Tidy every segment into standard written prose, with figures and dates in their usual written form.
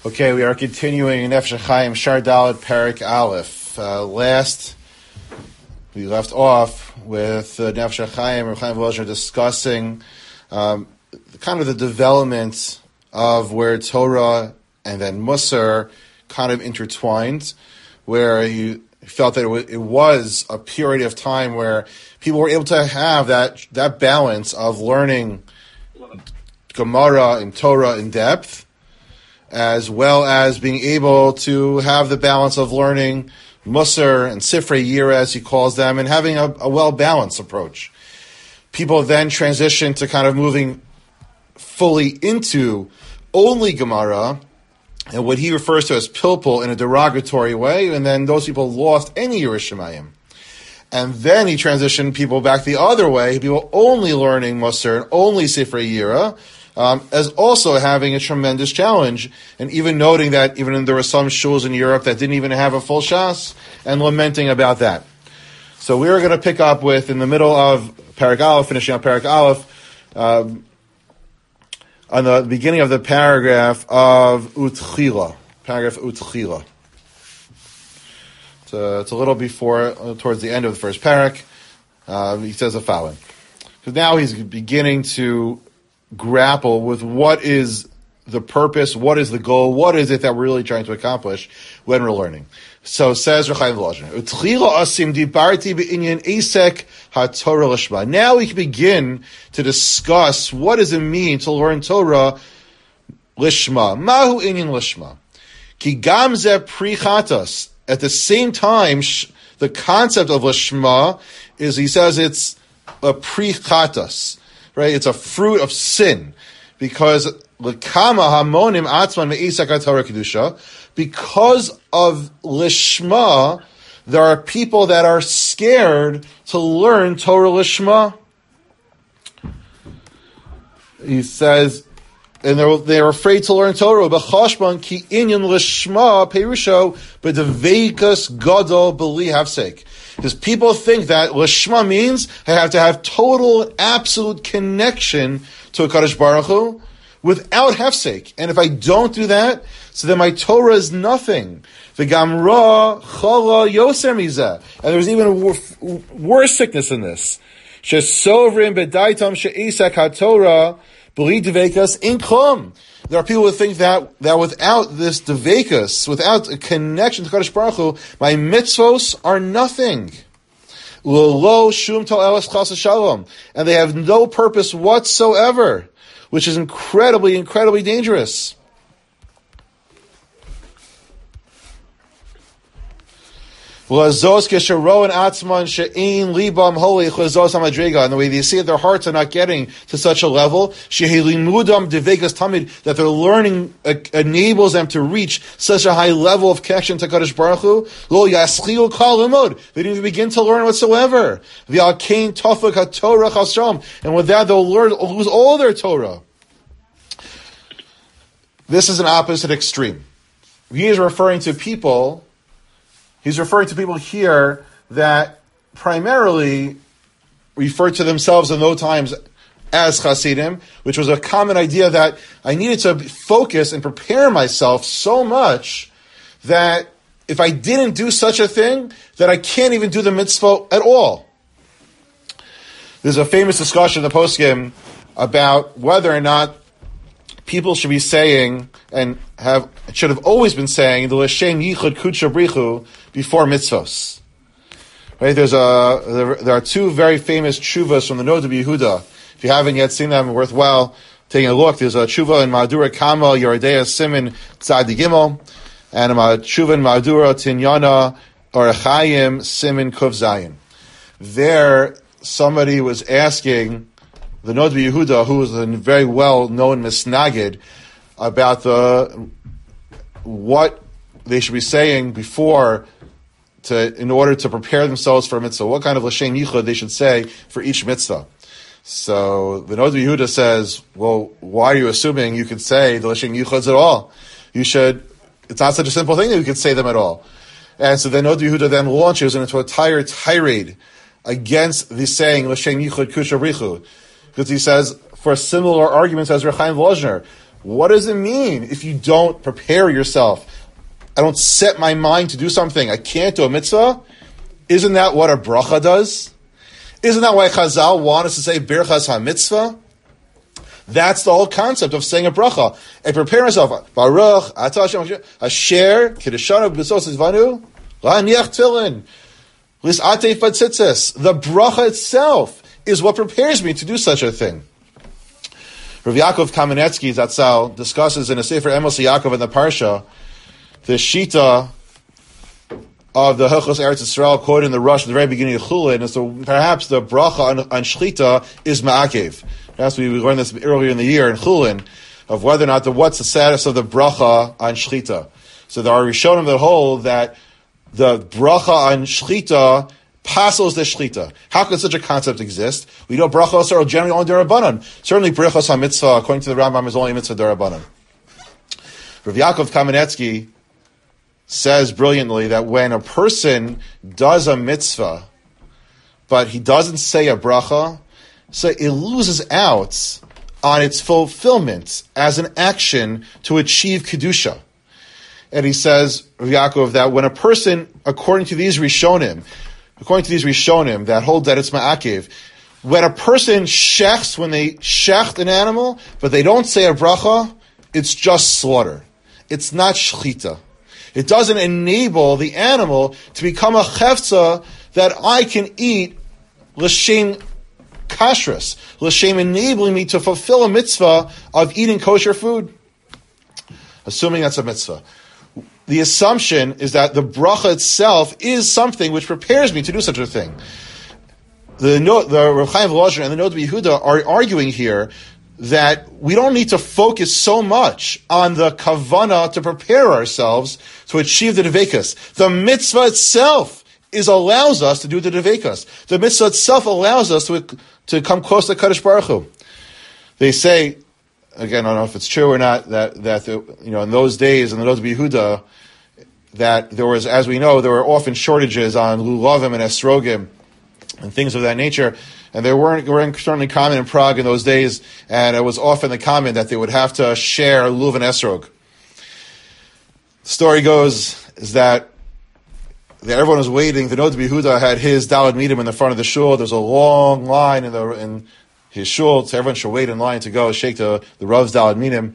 Okay, we are continuing Nefesh HaChaim Shar Dalet Perek Aleph. Last, we left off with Nefesh HaChaim and Chaim Volozhiner discussing kind of the development of where Torah and then Musar kind of intertwined, where he felt that it was a period of time where people were able to have that balance of learning Gemara and Torah in depth, as well as being able to have the balance of learning Musar and Sifrei Yira, as he calls them, and having a well-balanced approach. People then transition to kind of moving fully into only Gemara, and what he refers to as pilpul in a derogatory way, and then those people lost any Yerushalayim. And then he transitioned people back the other way, people only learning Musar and only Sifrei Yira, as also having a tremendous challenge, and even noting that even there were some shuls in Europe that didn't even have a full shas, and lamenting about that. So we are going to pick up with, in the middle of Perek Aleph, finishing up Perek Aleph, on the beginning of the paragraph of Utchila, paragraph Utchila. It's a little before, towards the end of the first parak. He says the following. Because now he's beginning to grapple with what is the purpose, what is the goal, what is it that we're really trying to accomplish when we're learning. So says Chaim Volozhiner, now we can begin to discuss what does it mean to learn Torah lishma. Mahu inyan lishma. Ki gam ze pri chatas. At the same time, the concept of lishma is, he says, it's a pri chatas. Right, it's a fruit of sin, because l'kama hamonim atzman me'isak Torah kedusha. Because of lishma, there are people that are scared to learn Torah lishma. He says, and they're afraid to learn Torah. B'chashban ki inyan lishma perusho b'deveikus gadol b'li hafsek. Because people think that Lishma means I have to have total and absolute connection to a Kadosh Baruch Hu without hefsek. And if I don't do that, so then my Torah is nothing. The Gamra Chala Yoser Mizeh. And there's even a worse sickness in this. Shesovrim bedaitam she'isak haTorah b'li dveikas inklum. There are people who think that without this devekus, without a connection to Kadosh Baruch Hu, my mitzvos are nothing. Lo shum tal elas chas shalom, and they have no purpose whatsoever, which is incredibly, incredibly dangerous. And the way they see it, their hearts are not getting to such a level that their learning enables them to reach such a high level of connection to Kadosh Baruch Hu. They didn't even begin to learn whatsoever. And with that, they'll lose all their Torah. This is an opposite extreme. He is referring to people. He's referring to people here that primarily refer to themselves in those times as Hasidim, which was a common idea that I needed to focus and prepare myself so much that if I didn't do such a thing, that I can't even do the mitzvah at all. There's a famous discussion in the poskim about whether or not people should be saying, and should have always been saying, the L'Shem Yichud Kudsha Brichu before mitzvos. Right? There are two very famous tshuvas from the Noda B'Yehuda. If you haven't yet seen them, worthwhile taking a look. There's a tshuva in Ma'adura Kama Yeridea Simin Tzadi Gimel, and a tshuva in Ma'adura Tinyana Orachayim Simin Kuv Zayin. There, somebody was asking the Noda B'Yehuda, who was a very well-known misnagid, about what they should be saying before, in order to prepare themselves for a mitzvah. What kind of l'shem yichud they should say for each mitzvah. So the Noda B'Yehuda says, well, why are you assuming you could say the l'shem yichuds at all? It's not such a simple thing that you could say them at all. And so the Noda B'Yehuda then launches into a entire tirade against the saying l'shem yichud kusha brichu. Because he says, for similar arguments as Chaim Volozhiner, What does it mean if you don't prepare yourself? I don't set my mind to do something. I can't do a mitzvah. Isn't that what a bracha does? Isn't that why Chazal want us to say Birchas HaMitzvah? That's the whole concept of saying a bracha. I prepare myself. Baruch, Atah Hashem, Asher, Kiddushanu, B'sos Izvanu, La'aniach Tefillin, Lis'atei Fatzitzis. The bracha itself is what prepares me to do such a thing. Rav Yaakov Kamenetsky Zatzal discusses in a Sefer Emos Yaakov in the Parsha the Shita of the Hilchos Eretz Yisrael quoted in the Rush at the very beginning of Chulin, and so perhaps the bracha on Shchita is Ma'akev. Perhaps we learned this earlier in the year in Chulin, of whether or not what's the status of the bracha on Shchita. So there are Rishonim that hold that the bracha on Shchita passes the Shchita. How could such a concept exist? We know brachos are generally only derabanan. Certainly brachos ha-mitzvah, according to the Rambam, is only mitzvah derabanan. Rav Yaakov Kamenetsky says brilliantly that when a person does a mitzvah, but he doesn't say a bracha, so it loses out on its fulfillment as an action to achieve Kedusha. And he says, Rav Yaakov, that when a person, according to these Rishonim that hold that it's Ma'akev, when a person shechs, when they shecht an animal, but they don't say a bracha, it's just slaughter. It's not shchita. It doesn't enable the animal to become a chefza that I can eat l'shem kashrus, l'shem enabling me to fulfill a mitzvah of eating kosher food. Assuming that's a mitzvah. The assumption is that the bracha itself is something which prepares me to do such a thing. The Rav Chaim Volozhin and the Noda B'Yehuda are arguing here that we don't need to focus so much on the kavana to prepare ourselves to achieve the devekas. The mitzvah itself allows us to do the devekas. The mitzvah itself allows us to come close to Kadosh Baruch Hu. They say, again, I don't know if it's true or not, that in those days in the Noda B'Yehuda, that there was, as we know, there were often shortages on lulavim and esrogim and things of that nature. And they weren't certainly common in Prague in those days, and it was often the common that they would have to share luv and esrog. The story goes is that everyone was waiting. The Noda B'Yehuda had his Daled Midim in the front of the shul. There's a long line in his shul, so everyone should wait in line to go shake the Rav's Daled Midim.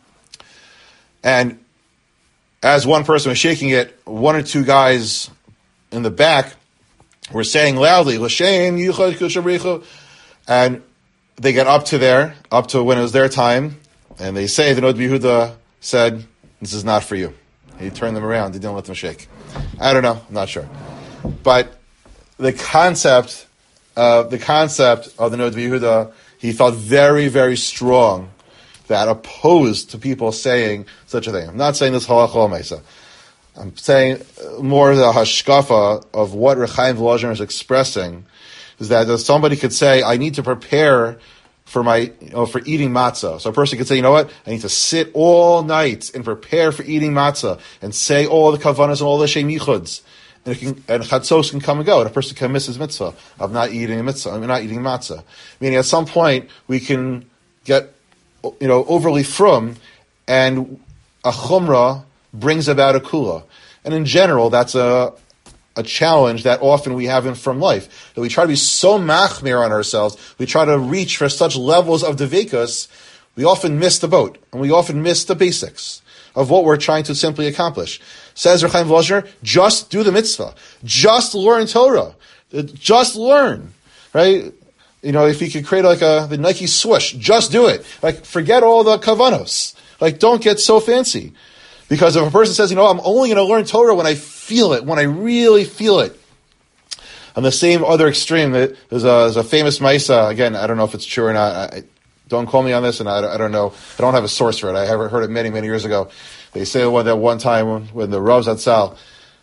And as one person was shaking it, one or two guys in the back were saying loudly, L'shem Yichud Kushabrichu, and they get up to when it was their time, and they say, the Noda B'Yehuda said, this is not for you. He turned them around, he didn't let them shake. I don't know, I'm not sure. But the concept of the Noda B'Yehuda, he felt very, very strong that opposed to people saying such a thing. I'm not saying this halacha l'maisa. I'm saying more the hashkafa of what Rav Chaim Volozhin is expressing is that somebody could say, I need to prepare for for eating matzah. So a person could say, you know what? I need to sit all night and prepare for eating matzah and say all the kavanas and all the shem yichuds. And chatzos can come and go, and a person can miss his mitzvah of not eating matzah. Meaning at some point we can get overly frum, and a chumrah brings about a kula. And in general, that's a challenge that often we have from life. That we try to be so machmir on ourselves, we try to reach for such levels of devekas, we often miss the boat, and we often miss the basics of what we're trying to simply accomplish. Says Rav Chaim Volozhin, just do the mitzvah. Just learn Torah. Just learn. Right? If you could create the Nike swoosh, just do it. Forget all the kavanos. Don't get so fancy. Because if a person says, I'm only going to learn Torah when I feel it, when I really feel it. On the same other extreme, there's a famous Maisa, again, I don't know if it's true or not, don't call me on this, and I don't know, I don't have a source for it, I have heard it many, many years ago. They say that one time when the Rav Zatzal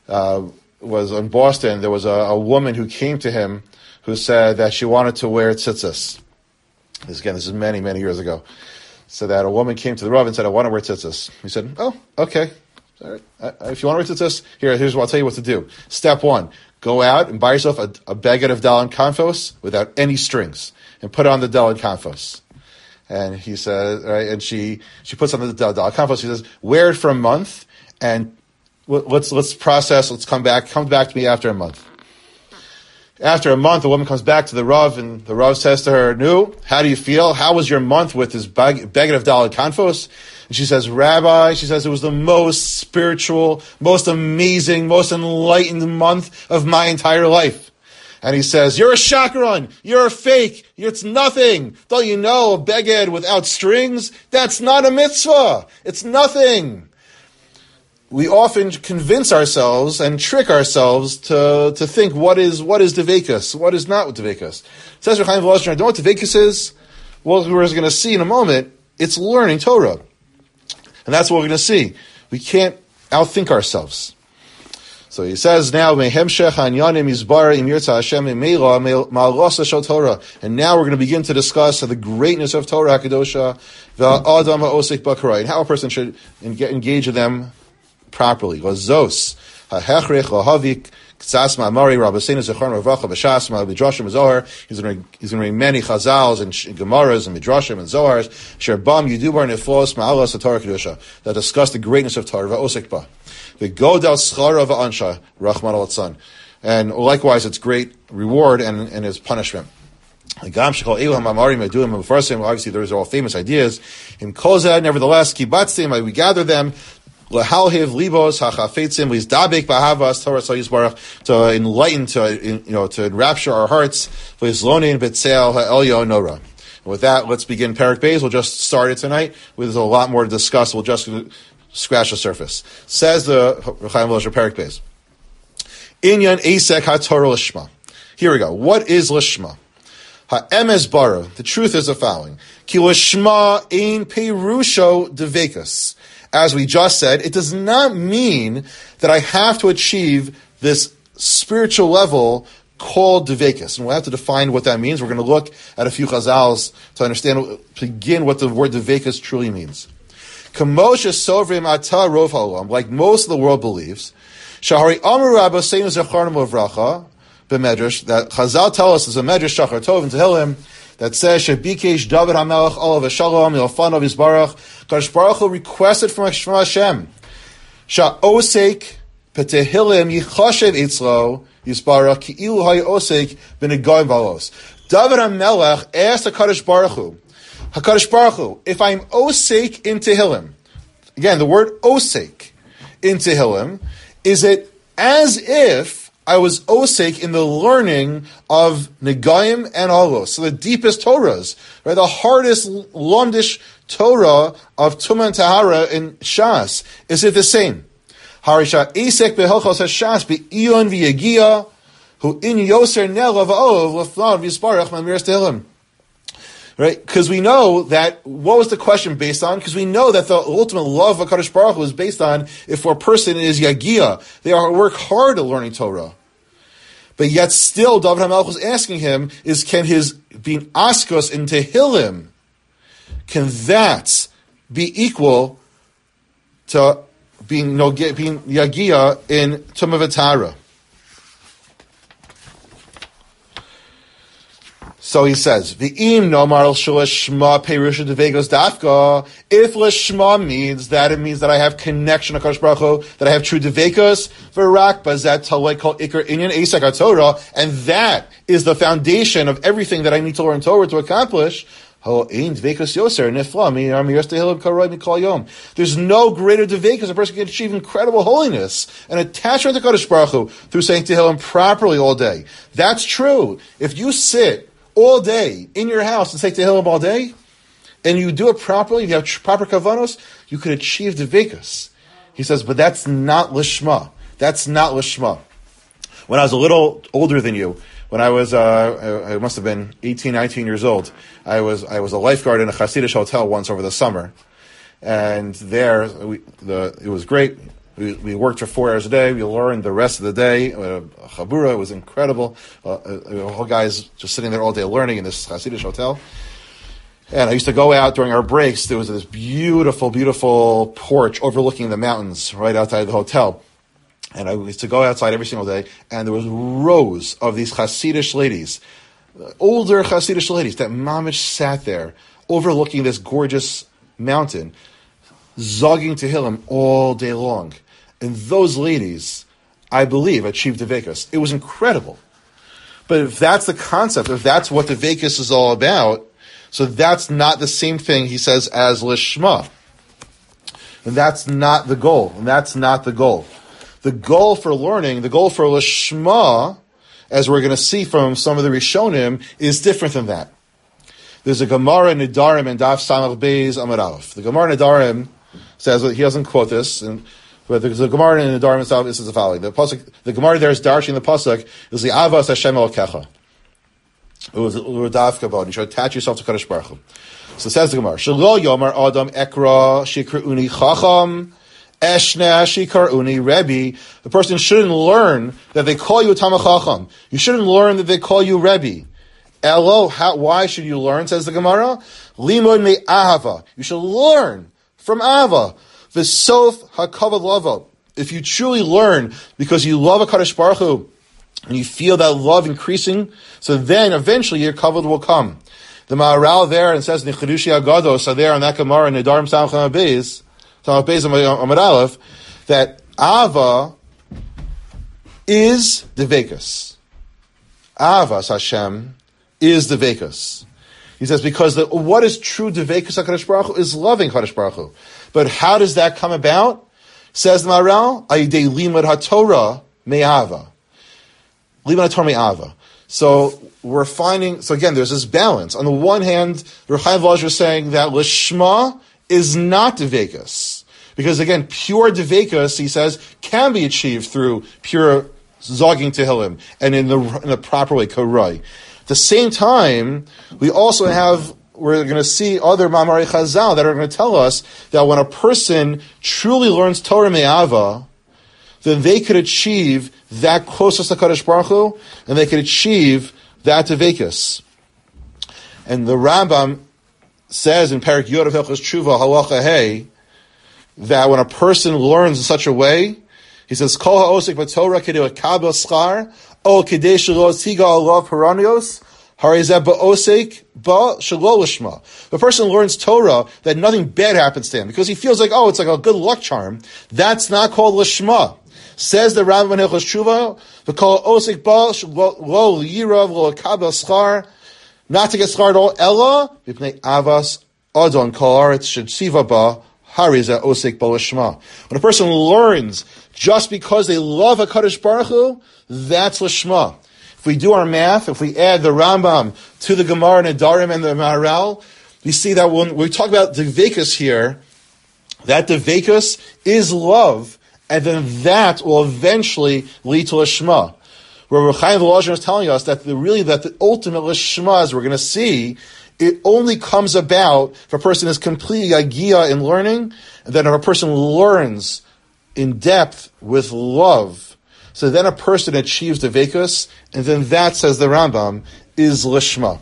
was in Boston, there was a woman who came to him who said that she wanted to wear tzitzis. This is many, many years ago. So that a woman came to the Rav and said, I want to wear tzitzis. He said, oh, okay. All right. If you want to wear tzitzis, here's what I'll tell you what to do. Step one, go out and buy yourself a baguette of Dalan Kanfos without any strings and put on the Dalan Kanfos. And he says, right, and she puts on the Dalit Kanfos. She says, wear it for a month, and let's process. Let's come back to me after a month. After a month, the woman comes back to the Rav, and the Rav says to her, "Nu, how do you feel? How was your month with this beged of Dalit Kanfos?" And she says, "Rabbi," she says, "it was the most spiritual, most amazing, most enlightened month of my entire life." And he says, "You're a shakran, you're a fake, it's nothing. Don't you know a beged without strings? That's not a mitzvah. It's nothing." We often convince ourselves and trick ourselves to think what is Devekus, what is not Devekus. Says Rechaim Volozhin, I don't know what Devekus is. Well, we're going to see in a moment, it's learning Torah. And that's what we're going to see. We can't outthink ourselves. So he says now, and now we're going to begin to discuss the greatness of Torah HaKadosha, and how a person should engage in them properly. He's going to bring many chazals and gemaras and midrashim and zohars that discuss the greatness of Torah and likewise its great reward and its punishment. Obviously, those are all famous ideas. Nevertheless, we gather them to enlighten, to enrapture our hearts. With that, let's begin Perek Beis. We'll just start it tonight. There's a lot more to discuss. We'll just scratch the surface. Says the Rechaim Volozhin Perek Beis. Inyan Esek HaTorah Lishma. Here we go. What is Lishma? Ha'emes bara. The truth is the following. Ki Lishma ein perusho devekus. As we just said, it does not mean that I have to achieve this spiritual level called Devekus. And we'll have to define what that means. We're going to look at a few chazals to understand, to begin what the word Devekus truly means. Kamosha Sovrim Ata Rov Haolam, like most of the world believes, Shahari Amar Rabba Seinu Zacharnim Lavracha, b'medrash, that Chazal tell us is a medrash Shachar Tov in Tehillim, that says, Shebikesh David HaMelech Olav Shalom Yilfanav Yisbarach. Kadosh Baruch Hu requested from Hashem, Sha'osek Petehillim Yichashev Itzlo Yisbarach Ki'ilu HaYosek B'Negoyim Valos. David HaMelech asked HaKadosh Baruch Hu, if I'm osek in Tehillim, again, the word osek in Tehillim, is it as if I was osek in the learning of Negayim and Olos, so the deepest Torahs, right? The hardest Londish Torah of Tumah and Tahara in Shas. Is it the same? Harisha Esek beHilchos HaShas be'iyon v'yagia hu in yoser nelav ha'ov l'flav yisparach mamiras Tehillim. Right? Because we know that, what was the question based on? Because we know that the ultimate love of HaKadosh Baruch Hu is based on if a person is yagia, they work hard at learning Torah. But yet still, David HaMelech was asking him, can his being askos in Tehillim, can that be equal to being yagia in Tumah v'Tahara? So he says, "V'im nomar sh'lishma perusha devegos dafka." If lishma means that, it means that I have connection to Kadosh Baruch Hu, that I have true devegos. V'rak bazet talei kol ikar inyan esek haTorah, and that is the foundation of everything that I need to learn Torah to accomplish. There's no greater devekus a person can achieve incredible holiness and attachment to Kadosh Baruch Hu through saying Tehillim properly all day. That's true. If you sit all day in your house and say Tehillim all day, and you do it properly, if you have proper kavanos, you could achieve devekus. He says, but that's not lishma. That's not lishma. When I was a little older than you, when I was, I must have been 18, 19 years old, I was a lifeguard in a Hasidic hotel once over the summer. And there, it was great. We worked for 4 hours a day. We learned the rest of the day. Chabura, it was incredible. Whole guys just sitting there all day learning in this Hasidic hotel. And I used to go out during our breaks. There was this beautiful, beautiful porch overlooking the mountains right outside the hotel. And I used to go outside every single day, and there was rows of these Hasidic ladies, older Hasidic ladies, that mamish sat there overlooking this gorgeous mountain, zogging Tehillim all day long. And those ladies, I believe, achieved Dveikus. It was incredible. But if that's the concept, if that's what Dveikus is all about, so that's not the same thing, he says, as Lishma. And that's not the goal. And that's not the goal. The goal for learning, the goal for Lishma, as we're going to see from some of the Rishonim, is different than that. There's a Gemara in Nedarim and Daf Samach Beis Amud Aleph. The Gemara in Nedarim says, he doesn't quote this, but the Gemara in Nedarim itself is the following. The Gemara there is darshing the pasuk is the Avas Hashem Elokecha. It was Daf Kabod. You should attach yourself to Kadosh Baruch Hu. So says the Gemara, Shelo Yomar Adam Ekra Shikruni Chacham Eshna Shikaruni Rebbe. The person shouldn't learn that they call you a Talmid Chacham. You shouldn't learn that they call you Rebbe. Elo, why should you learn, says the Gemara? Limud me Ahava. You should learn from Ahava. V'sof hakavod lavo. If you truly learn because you love HaKadosh Baruch Hu, and you feel that love increasing, so then eventually your kavod will come. The Maharal there, and says in the Chidushi Agados, so there on that Gemara in Nedarim Samach Beis Amud Aleph, that Ava is Dveikus. Avas Hashem is Dveikus. He says, because what is true Dveikus HaKadosh Baruch Hu is loving HaKadosh Baruch Hu. But how does that come about? Says the Maharal, Ayidei limud haTorah me'ava. Limud haTorah me'ava. So we're finding, so again, there's this balance. On the one hand, Reb Chaim Volozher is saying that Lishma is not Dveikus. Because again, pure Dveikus, he says, can be achieved through pure zogging Tehillim and in the proper way, Karai. At the same time, we're going to see other Mamarei Chazal that are going to tell us that when a person truly learns Torah Me'ava, then they could achieve that closest to Kadosh Baruch Hu, and they could achieve that Dveikus. And the Rambam says in Perek Yod of Hilchos Tshuva, Halacha Hey, that when a person learns in such a way, he says, Kol ha'osik b'Torah kedei lekabel schar, o kedei shelo tiga alav paranios, harizeh ba'osik ba shelo lishma. The person learns Torah that nothing bad happens to him because he feels like, it's like a good luck charm. That's not called lishma. Says the Rambam in Hilchos Tshuva, v'kol ha'osik ba shelo yirav lo lekabel schar, not to get schar at all, ella b'pnei avas adon kol haaretz shetsiva ba harizeh osik ba lishma. When a person learns just because they love HaKadosh Baruch Hu, that's Lishma. If we do our math, if we add the Rambam to the Gemara Nedarim and the Maharal, we see that when we talk about Dveikus here, that Dveikus is love, and then that will eventually lead to Lishma. Where Reb Chaim Volozher is telling us that the ultimate Lishma, as we're going to see, it only comes about if a person is completely agia in learning, and then if a person learns in depth with love. So then a person achieves Dveikus, and then that, says the Rambam, is Lishma.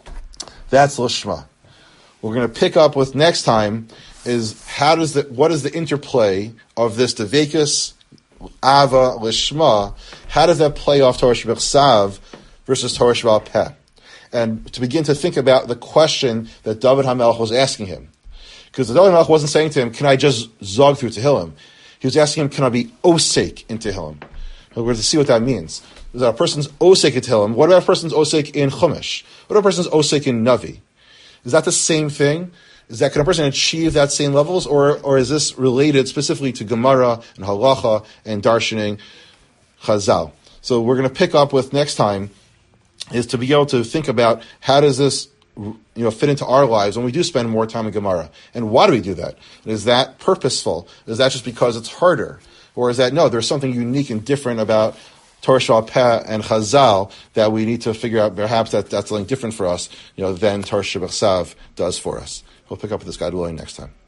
That's Lishma. We're going to pick up with next time is what is the interplay of this Dveikus, Ava, Lishma? How does that play off Torah Shebechsav versus Torah Sheba'al Peh? And to begin to think about the question that David HaMelech was asking him. Because David HaMelech wasn't saying to him, can I just zog through Tehillim? He was asking him, can I be osek in Tehillim? We're going to see what that means. Is that a person's osek in Tehillim? What about a person's osek in Chumash? What about a person's osek in Navi? Is that the same thing? Can a person achieve that same levels? Or is this related specifically to Gemara and Halacha and Darshaning Chazal? So we're going to pick up with next time is to be able to think about how does this fit into our lives when we do spend more time in Gemara. And why do we do that? Is that purposeful? Is that just because it's harder? Or is that, no, there's something unique and different about Torah Sheba'al Peh and Chazal that we need to figure out perhaps that's something different for us, than Torah Shebechsav does for us. We'll pick up with this guide next time.